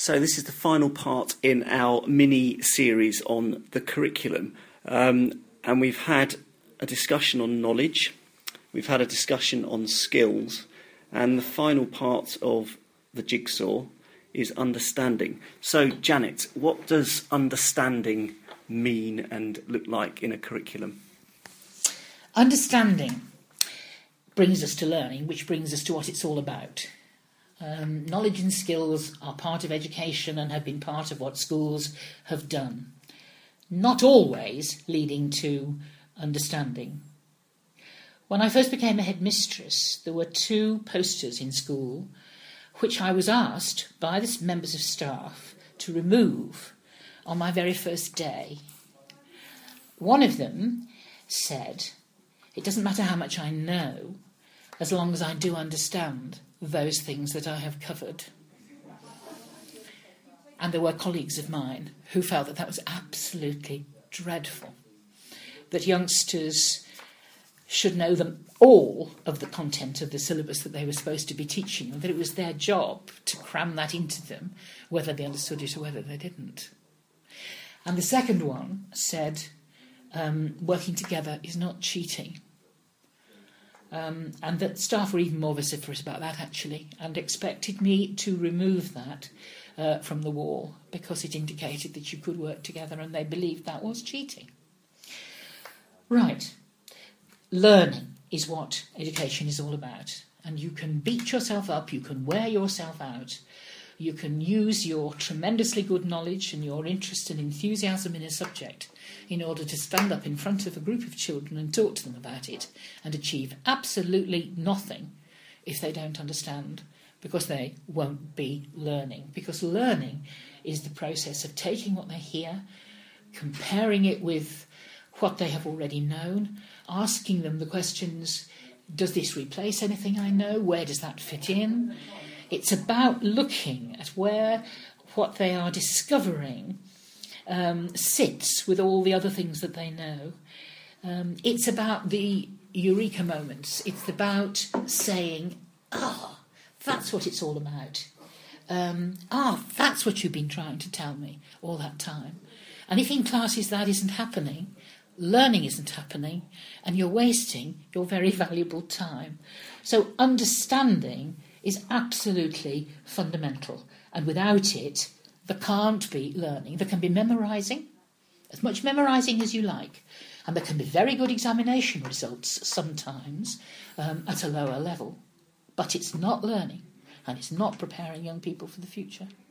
So this is the final part in our mini-series on the curriculum. And we've had a discussion on knowledge, we've had a discussion on skills, and the final part of the jigsaw is understanding. So, Janet, what does understanding mean and look like in a curriculum? Understanding brings us to learning, which brings us to what it's all about. Knowledge and skills are part of education and have been part of what schools have done. Not always leading to understanding. When I first became a headmistress, there were 2 posters in school which I was asked by the members of staff to remove on my very first day. One of them said, "It doesn't matter how much I know, as long as I do understand those things that I have covered." And there were colleagues of mine who felt that that was absolutely dreadful, that youngsters should know them all of the content of the syllabus that they were supposed to be teaching, and that it was their job to cram that into them, whether they understood it or whether they didn't. And the second one said, working together is not cheating. And that staff were even more vociferous about that, actually, and expected me to remove that from the wall because it indicated that you could work together, and they believed that was cheating. Right. Learning is what education is all about. And you can beat yourself up, you can wear yourself out, you can use your tremendously good knowledge and your interest and enthusiasm in a subject in order to stand up in front of a group of children and talk to them about it and achieve absolutely nothing if they don't understand, because they won't be learning. Because learning is the process of taking what they hear, comparing it with what they have already known, asking them the questions, does this replace anything I know? Where does that fit in? It's about looking at where what they are discovering sits with all the other things that they know. It's about the eureka moments. It's about saying, that's what it's all about. That's what you've been trying to tell me all that time. And if in classes that isn't happening, learning isn't happening, and you're wasting your very valuable time. So understanding is absolutely fundamental, and without it, there can't be learning. There can be memorising, as much memorising as you like, and there can be very good examination results sometimes at a lower level, but it's not learning, and it's not preparing young people for the future.